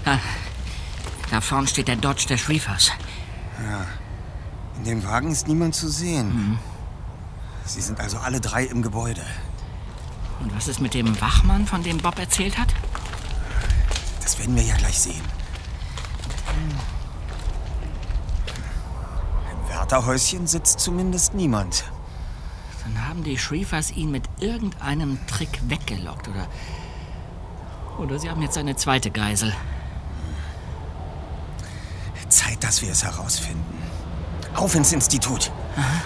Da vorne steht der Dodge der Shreefers. Ja. In dem Wagen ist niemand zu sehen. Sie sind also alle 3 im Gebäude. Und was ist mit dem Wachmann, von dem Bob erzählt hat? Das werden wir ja gleich sehen. Im Wärterhäuschen sitzt zumindest niemand. Dann haben die Shreefers ihn mit irgendeinem Trick weggelockt, oder sie haben jetzt eine zweite Geisel. Zeit, dass wir es herausfinden. Auf ins Institut. Aha.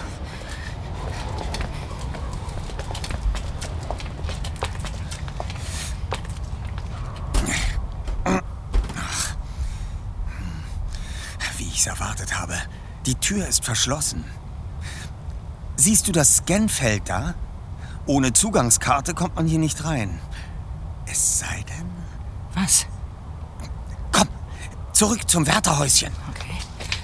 Wie ich es erwartet habe. Die Tür ist verschlossen. Siehst du das Scanfeld da? Ohne Zugangskarte kommt man hier nicht rein. Es sei denn... Was? Komm, zurück zum Wärterhäuschen. Okay.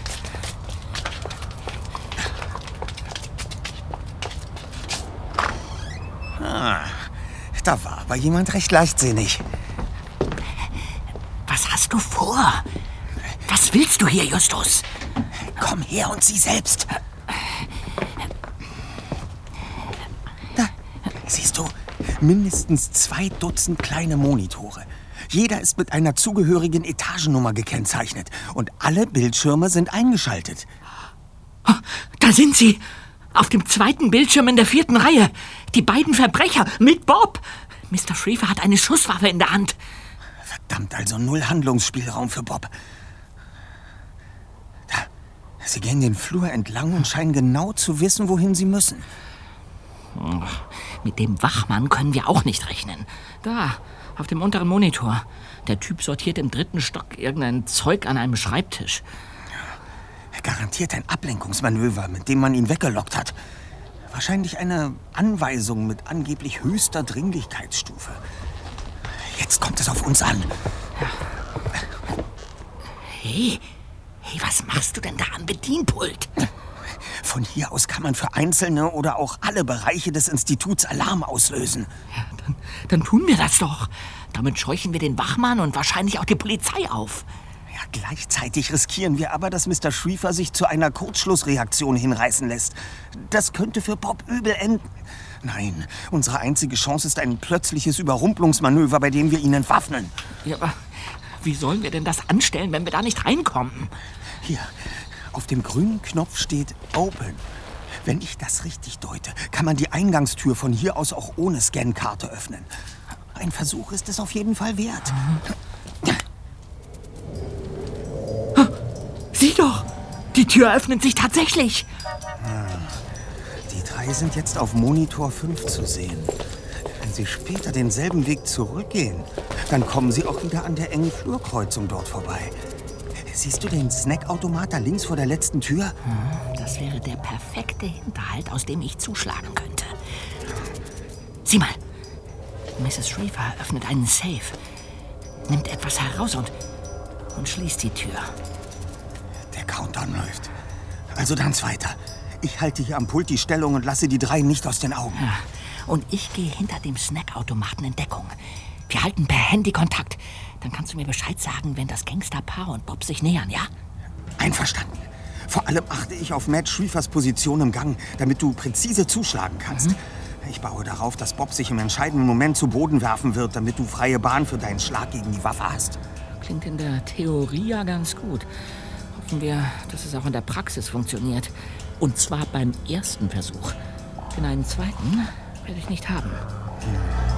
Da war aber jemand recht leichtsinnig. Was hast du vor? Was willst du hier, Justus? Komm her und sieh selbst. Da, siehst du, mindestens 2 Dutzend kleine Monitore. Jeder ist mit einer zugehörigen Etagennummer gekennzeichnet. Und alle Bildschirme sind eingeschaltet. Da sind sie! Auf dem 2. Bildschirm in der 4. Reihe. Die beiden Verbrecher mit Bob. Mr. Shreefer hat eine Schusswaffe in der Hand. Verdammt, also 0 Handlungsspielraum für Bob. Da, sie gehen den Flur entlang und scheinen genau zu wissen, wohin sie müssen. Mit dem Wachmann können wir auch nicht rechnen. Da, auf dem unteren Monitor. Der Typ sortiert im 3. Stock irgendein Zeug an einem Schreibtisch. Garantiert ein Ablenkungsmanöver, mit dem man ihn weggelockt hat. Wahrscheinlich eine Anweisung mit angeblich höchster Dringlichkeitsstufe. Jetzt kommt es auf uns an. Hey, was machst du denn da am Bedienpult? Von hier aus kann man für einzelne oder auch alle Bereiche des Instituts Alarm auslösen. Ja, dann tun wir das doch. Damit scheuchen wir den Wachmann und wahrscheinlich auch die Polizei auf. Ja, gleichzeitig riskieren wir aber, dass Mr. Shreefer sich zu einer Kurzschlussreaktion hinreißen lässt. Das könnte für Bob übel enden. Nein, unsere einzige Chance ist ein plötzliches Überrumpelungsmanöver, bei dem wir ihn entwaffnen. Ja, aber wie sollen wir denn das anstellen, wenn wir da nicht reinkommen? Hier, auf dem grünen Knopf steht Open. Wenn ich das richtig deute, kann man die Eingangstür von hier aus auch ohne Scankarte öffnen. Ein Versuch ist es auf jeden Fall wert. Sieh doch! Die Tür öffnet sich tatsächlich! Die 3 sind jetzt auf Monitor 5 zu sehen. Wenn sie später denselben Weg zurückgehen, dann kommen sie auch wieder an der engen Flurkreuzung dort vorbei. Siehst du den Snackautomat da links vor der letzten Tür? Das wäre der perfekte Hinterhalt, aus dem ich zuschlagen könnte. Sieh mal! Mrs. Shreefer öffnet einen Safe, nimmt etwas heraus und schließt die Tür. Der Countdown läuft. Also dann's weiter. Ich halte hier am Pult die Stellung und lasse die 3 nicht aus den Augen. Ja, und ich gehe hinter dem Snackautomaten in Deckung. Wir halten per Handy Kontakt. Dann kannst du mir Bescheid sagen, wenn das Gangsterpaar und Bob sich nähern, ja? Einverstanden. Vor allem achte ich auf Matt Shreefers Position im Gang, damit du präzise zuschlagen kannst. Ich baue darauf, dass Bob sich im entscheidenden Moment zu Boden werfen wird, damit du freie Bahn für deinen Schlag gegen die Waffe hast. Klingt in der Theorie ja ganz gut. Hoffen wir, dass es auch in der Praxis funktioniert. Und zwar beim ersten Versuch. Denn einen zweiten werde ich nicht haben.